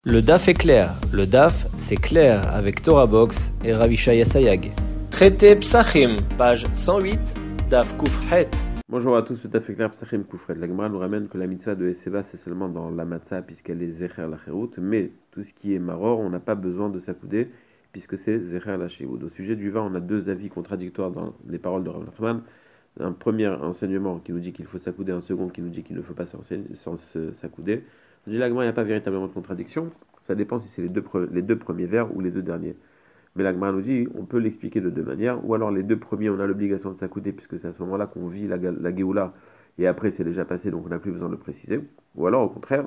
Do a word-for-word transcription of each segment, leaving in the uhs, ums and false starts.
Le D A F est clair. Le D A F, c'est clair avec Torah Box et Ravishaya Sayag. Traité Psachim, page cent huit, D A F Koufret. Bonjour à tous, le D A F est clair, Psachim Koufret. La Gemara nous ramène que la mitzvah de Eseba, c'est seulement dans la matzah, puisqu'elle est Zecher la Cherout, mais tout ce qui est maror, on n'a pas besoin de s'accouder, puisque c'est Zecher la Cherout. Au sujet du vin, on a deux avis contradictoires dans les paroles de Rav Nachman. Un premier enseignement qui nous dit qu'il faut s'accouder, un second qui nous dit qu'il ne faut pas s'accouder. Je dis la Gemara, il n'y a pas véritablement de contradiction, ça dépend si c'est les deux, pre- les deux premiers vers ou les deux derniers. Mais la Gemara nous dit, on peut l'expliquer de deux manières, ou alors les deux premiers, on a l'obligation de s'accouder, puisque c'est à ce moment-là qu'on vit la, la Géoula, et après c'est déjà passé, donc on n'a plus besoin de le préciser. Ou alors au contraire,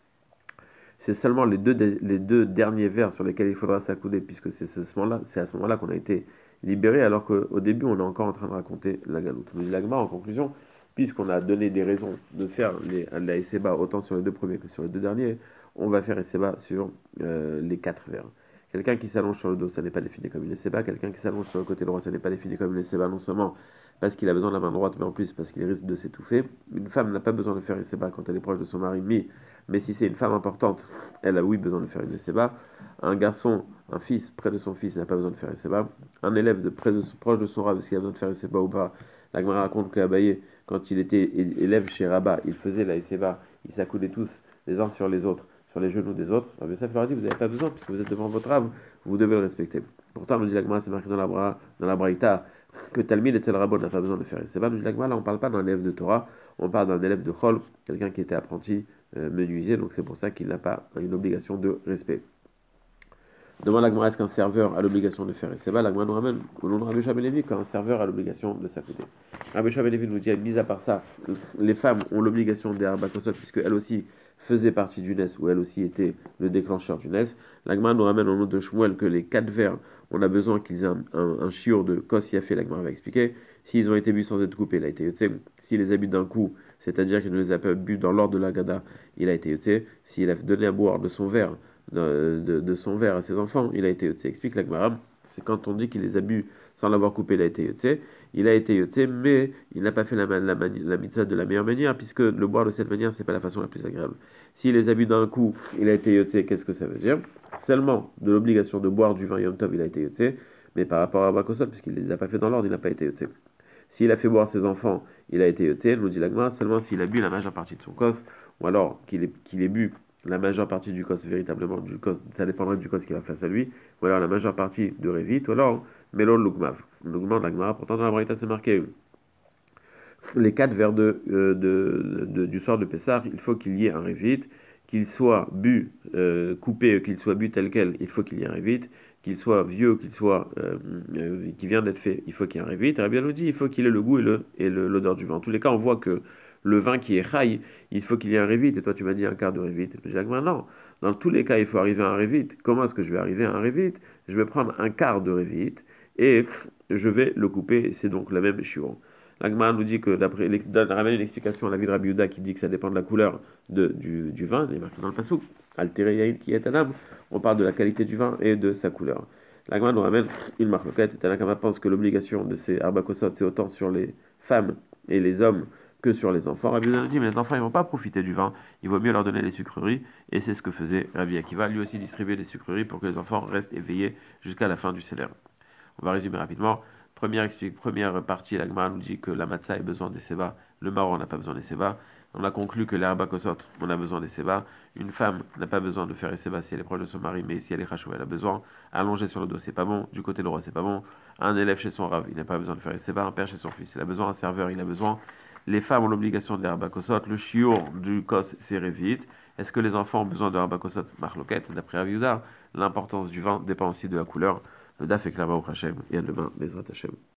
c'est seulement les deux, les deux derniers vers sur lesquels il faudra s'accouder, puisque c'est, ce moment-là, c'est à ce moment-là qu'on a été libéré, alors qu'au début on est encore en train de raconter la galoute. Nous dit la Gemara en conclusion, puisqu'on a donné des raisons de faire les, la Eseba autant sur les deux premiers que sur les deux derniers, on va faire Eseba sur euh, les quatre vers. Quelqu'un qui s'allonge sur le dos, ça n'est pas défini comme une Eseba. Quelqu'un qui s'allonge sur le côté droit, ça n'est pas défini comme une Eseba, non seulement parce qu'il a besoin de la main droite, mais en plus parce qu'il risque de s'étouffer. Une femme n'a pas besoin de faire Eseba quand elle est proche de son mari, mais, mais si c'est une femme importante, elle a oui besoin de faire une Eseba. Un garçon, un fils près de son fils, n'a pas besoin de faire Eseba. Un élève de près de, proche de son rab, est-ce qu'il a besoin de faire Eseba ou pas? La Gemara raconte qu'Abaye, quand il était élève chez Rabat, il faisait la Eseba, ils s'accoudaient tous les uns sur les autres, sur les genoux des autres. Rabbi Yosef leur a dit, vous n'avez pas besoin, puisque vous êtes devant votre rab, vous devez le respecter. Pourtant, nous dit la Gemara, c'est marqué dans la, bra, dans la Braïta, que Talmid et Tel Rabot n'a pas besoin de faire Eseba. Nous dit la Gemara, là on ne parle pas d'un élève de Torah, on parle d'un élève de Chol, quelqu'un qui était apprenti euh, menuisier, donc c'est pour ça qu'il n'a pas une obligation de respect. Demande la Gemara, est-ce qu'un serveur a l'obligation de faire Eseba? La Gemara nous ramène au nom de Rabbi Shua ben Levi qu'un serveur a l'obligation de s'accouder. Rabbi Shua ben Levi nous dit, mis à part ça, les femmes ont l'obligation des Arba Kosot, puisqu'elles aussi faisaient partie du Nes, ou elles aussi étaient le déclencheur du Nes. La Gemara nous ramène au nom de Shmuel que les quatre vers, on a besoin qu'ils aient un, un, un chiour de Kos Yafé, la Gemara va expliquer. S'ils ont été bu sans être coupés, il a été yotzé. S'il les a bu d'un coup, c'est-à-dire qu'il ne les a pas bu dans l'ordre de la Gada, il a été yotzé. S'il a donné à boire de son verre, De, de, de son verre à ses enfants, il a été yotzé. Explique la Gemara, c'est quand on dit qu'il les a bu sans l'avoir coupé, il a été yotzé. Il a été yotzé, mais il n'a pas fait la, la, la, la mitzvah de la meilleure manière, puisque le boire de cette manière, c'est pas la façon la plus agréable. S'il les a bu d'un coup, il a été yotzé, qu'est-ce que ça veut dire? Seulement de l'obligation de boire du vin Yom Tov, il a été yotzé, mais par rapport à Bakosot, puisqu'il ne les a pas fait dans l'ordre, il n'a pas été yotzé. S'il a fait boire ses enfants, il a été yotzé, nous dit la Gemara, seulement s'il a bu la majeure partie de son kos, ou alors qu'il ait, qu'il ait bu la majeure partie du cos, véritablement du cos, ça dépendrait du cos qu'il a face à lui, ou alors la majeure partie de Révit, ou alors Melon Lugmav. Lugmav, l'Agmara, pourtant dans la Braïta c'est marqué les quatre vers de, euh, de, de, du soir de Pessah, il faut qu'il y ait un Révit, qu'il soit bu, euh, coupé, qu'il soit bu tel quel, il faut qu'il y ait un Révit, qu'il soit vieux, qu'il soit, euh, euh, qui vient d'être fait, il faut qu'il y ait un Révit. Rabbi nous dit, il faut qu'il ait le goût et, le, et le, l'odeur du vin. En tous les cas, on voit que le vin qui est chaï, il faut qu'il y ait un révit, et toi tu m'as dit un quart de révit. Je dis, non, dans tous les cas, il faut arriver à un révit. Comment est-ce que je vais arriver à un révit? Je vais prendre un quart de révit, et je vais le couper, c'est donc la même chion. L'Agma nous dit que, d'après, ramène une explication à la vie de Rabbi Yehuda qui dit que ça dépend de la couleur de, du, du vin, il est marqué dans le Passouk, altéré yaïd qui est un on parle de la qualité du vin et de sa couleur. L'Agma nous ramène une marque loquette, et Tanakama pense que l'obligation de ces arbakosot, c'est autant sur les femmes et les hommes que sur les enfants. Rabbi Yehuda dit, mais les enfants, ils ne vont pas profiter du vin, il vaut mieux leur donner les sucreries, et c'est ce que faisait Rabbi Akiva, lui aussi distribuer des sucreries pour que les enfants restent éveillés jusqu'à la fin du seder. On va résumer rapidement. Première, explique, première partie, la Gemara nous dit que la matzah a besoin des séba, le marron n'a pas besoin des séba. On a conclu que l'herba kosot, on a besoin des séba. Une femme n'a pas besoin de faire les séba si elle est proche de son mari, mais si elle est chachouva, elle a besoin. Allonger sur le dos, c'est pas bon. Du côté droit, c'est pas bon. Un élève chez son rave, il n'a pas besoin de faire les séba. Un père chez son fils, il a besoin. Un serveur, il a besoin. Les femmes ont l'obligation de l'herba kosot. Le chiour du kos, c'est révit. Est-ce que les enfants ont besoin de l'herba kosot? Marloquette, d'après Rabbi Yehuda, l'importance du vin dépend aussi de la couleur. Le D A F est clair au Hachem, et à demain, Bezrat Hachem.